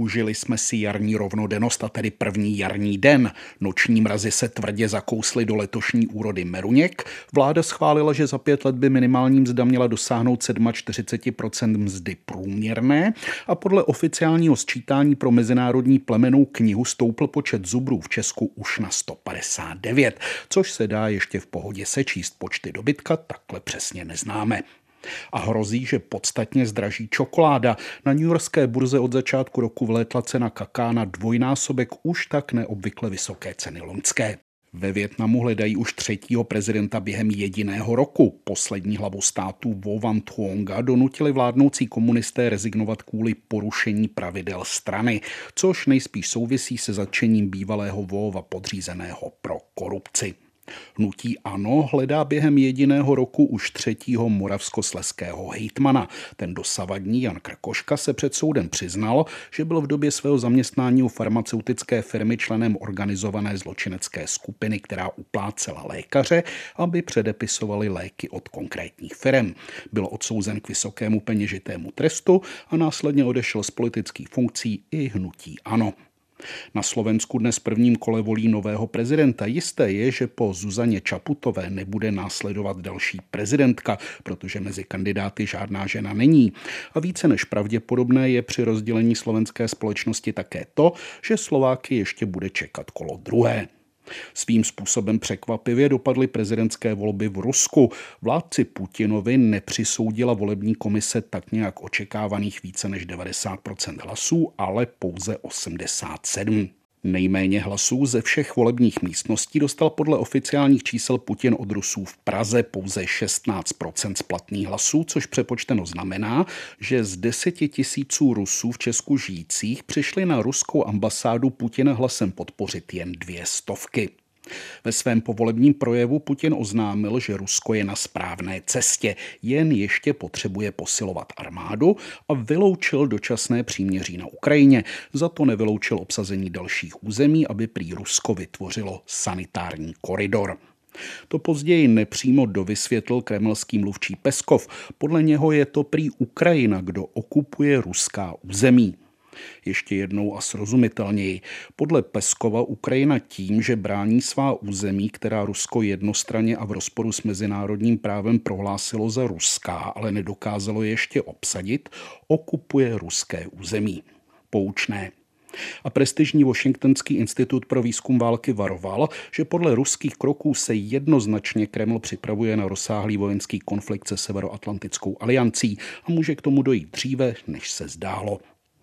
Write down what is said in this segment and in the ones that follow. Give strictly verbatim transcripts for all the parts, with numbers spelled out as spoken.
Užili jsme si jarní rovnodennost, a tedy první jarní den. Noční mrazy se tvrdě zakously do letošní úrody meruněk. Vláda schválila, že za pět let by minimální mzda měla dosáhnout čtyřicet sedm procent mzdy průměrné a podle oficiálního sčítání pro Mezinárodní plemennou knihu stoupl počet zubrů v Česku už na sto padesát devět, což se dá ještě v pohodě sečíst. Počty dobytka takhle přesně neznáme. A hrozí, že podstatně zdraží čokoláda. Na newyorské burze od začátku roku vlétla cena kaká na dvojnásobek už tak neobvykle vysoké ceny loňské. Ve Vietnamu hledají už třetího prezidenta během jediného roku. Poslední hlavu státu Vo Van Thuonga donutili vládnoucí komunisté rezignovat kvůli porušení pravidel strany, což nejspíš souvisí se zatčením bývalého Voova podřízeného pro korupci. Hnutí ANO hledá během jediného roku už třetího moravskoslezského hejtmana. Ten dosavadní Jan Krkoška se před soudem přiznal, že byl v době svého zaměstnání u farmaceutické firmy členem organizované zločinecké skupiny, která uplácela lékaře, aby předepisovali léky od konkrétních firem. Byl odsouzen k vysokému peněžitému trestu a následně odešel z politických funkcí i hnutí ANO. Na Slovensku dnes v prvním kole volí nového prezidenta. Jisté je, že po Zuzaně Čaputové nebude následovat další prezidentka, protože mezi kandidáty žádná žena není. A více než pravděpodobné je při rozdělení slovenské společnosti také to, že Slováky ještě bude čekat kolo druhé. Svým způsobem překvapivě dopadly prezidentské volby v Rusku. Vládci Putinovi nepřisoudila volební komise tak nějak očekávaných více než devadesát procent hlasů, ale pouze osmdesát sedm. Nejméně hlasů ze všech volebních místností dostal podle oficiálních čísel Putin od Rusů v Praze pouze šestnáct procent z platných hlasů, což přepočteno znamená, že z deseti tisíců Rusů v Česku žijících přišli na ruskou ambasádu Putina hlasem podpořit jen dvě stovky. Ve svém povolebním projevu Putin oznámil, že Rusko je na správné cestě, jen ještě potřebuje posilovat armádu a vyloučil dočasné příměří na Ukrajině. Za to nevyloučil obsazení dalších území, aby prý Rusko vytvořilo sanitární koridor. To později nepřímo dovysvětlil kremelský mluvčí Peskov. Podle něho je to prý Ukrajina, kdo okupuje ruská území. Ještě jednou a srozumitelněji. Podle Peskova Ukrajina tím, že brání svá území, která Rusko jednostranně a v rozporu s mezinárodním právem prohlásilo za ruská, ale nedokázalo je ještě obsadit, okupuje ruské území. Poučné. A prestižní Washingtonský institut pro výzkum války varoval, že podle ruských kroků se jednoznačně Kreml připravuje na rozsáhlý vojenský konflikt se Severoatlantickou aliancí a může k tomu dojít dříve, než se zdálo.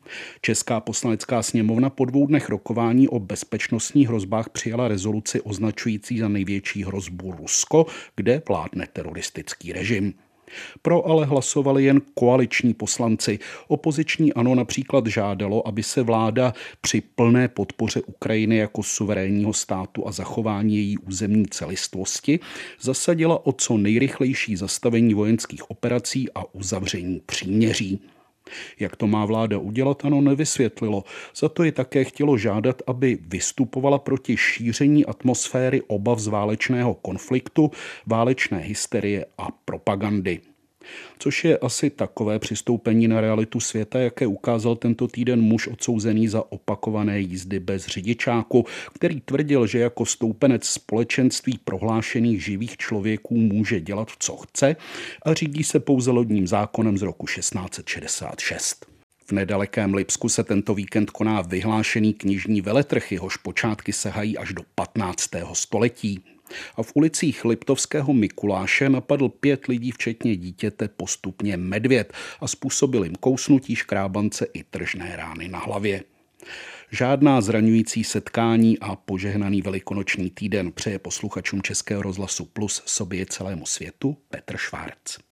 Česká poslanecká sněmovna po dvou dnech rokování o bezpečnostních hrozbách přijala rezoluci označující za největší hrozbu Rusko, kde vládne teroristický režim. Pro ale hlasovali jen koaliční poslanci. Opoziční ANO například žádalo, aby se vláda při plné podpoře Ukrajiny jako suverénního státu a zachování její územní celistvosti zasadila o co nejrychlejší zastavení vojenských operací a uzavření příměří. Jak to má vláda udělat, ANO nevysvětlilo. Za to ji také chtělo žádat, aby vystupovala proti šíření atmosféry obav z válečného konfliktu, válečné hysterie a propagandy. Což je asi takové přistoupení na realitu světa, jaké ukázal tento týden muž odsouzený za opakované jízdy bez řidičáku, který tvrdil, že jako stoupenec společenství prohlášených živých člověků může dělat, co chce a řídí se pouze lodním zákonem z roku šestnáct set šedesát šest. V nedalekém Lipsku se tento víkend koná vyhlášený knižní veletrh, jehož počátky sahají až do patnáctého století. A v ulicích Liptovského Mikuláše napadl pět lidí, včetně dítěte, postupně medvěd a způsobil jim kousnutí, škrábance i tržné rány na hlavě. Žádná zraňující setkání a požehnaný velikonoční týden přeje posluchačům Českého rozhlasu Plus sobě celému světu Petr Švárc.